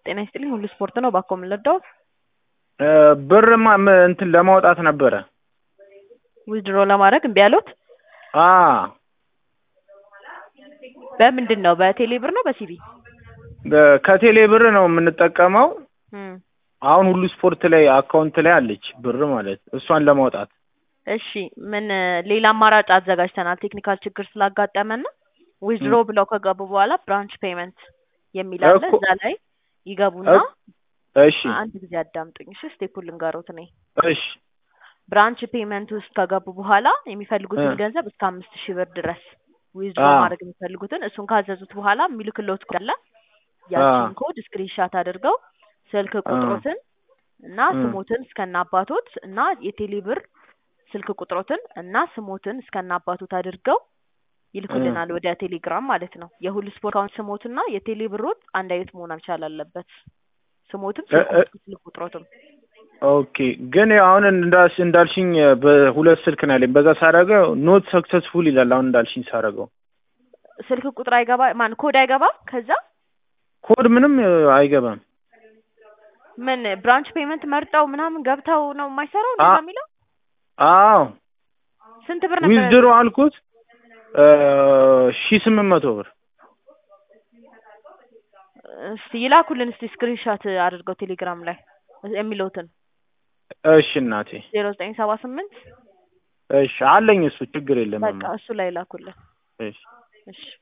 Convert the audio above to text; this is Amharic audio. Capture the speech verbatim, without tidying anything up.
ጤና ይስጥልኝ ሁሉ ስፖርት ነው ባኮ ምልዳው ብርማ እንትን ለማውጣት ነበረ ዊዝድሮ ለማድረግ እምቢ አሉት አ በምንድን ነው በቴሌ ብር ነው በሲቢ ከቴሌ ብር ነው የምንጠቀመው አሁን ሁሉ ስፖርት ላይ አካውንት ላይ አለች ብር ማለት እሷን ለማውጣት እሺ ምን ሌላ አማራጭ አዘጋጅተናል ቴክኒካል ችግር ስላጋጠመና ዊዝድሮ ብለው ከገቡ በኋላ ብራንች ፔመንት የሚል አለ እዛ ላይ ይገቡና እሺ አንድ ጊዜ አዳምጡኝ እሺ ስቴፑን ልንገሮት ነኝ እሺ ብራንች ፔመንት ውስጥ ከገቡ በኋላ የሚፈልጉትን ገንዘብ እስከ አምስት ሺህ ብር ድረስ ዊዝድሮ ማድረግ የሚፈልጉትን እሱን ካዘዙት በኋላ የሚልክልዎት ካለ ያቺን ኮድ ስክሪንሻት አድርገው ስልክ ቁጥሮትን እና ስሞትን እስከናባቶት እና የቴሌ ብር ስልክ ቁጥሮትን እና ስሞትን እስከናባቶት አድርገው ይልኩልናል ወደ ቴሌግራም ማለት ነው የሁሉ ስፖርት አካውንት ስሞትና የቴሌ ብሮት አንድ አይነት መሆን መቻል አለበት ስሞትም ስልክ ቁጥሮትም ኦኬ ግን አሁን እንዳልሽ እንዳልሽኝ በሁለት ስልክ ነው ያለኝ በዛ ሳረገው ኖት ሰክሰስፉል ይላል አሁን እንዳልሽኝ ሳረገው ስልክ ቁጥር አይገባ ማን ኮድ አይገባ ከዛ ኮድ ምንም አይገባም ምን ብራንች ፔመንት መርጠው ምናምን ገብተው ነው የማይሰራው እንደዛ የሚለው አዎ ስንት ብር ነበር ዊዝድሮ አልኩት ሺህ ስምንት መቶ ብር እስቲ ይላኩልን እስቲ ስክሪንሾት አድርገው ቴሌግራም ላይ የሚሉትን እሺ እናቴ ዜሮ ዘጠኝ ሰባ ስምንት እሺ አለኝ እሱ ችግር የለም በቃ እሱ ላይ ላኩልን እሺ እሺ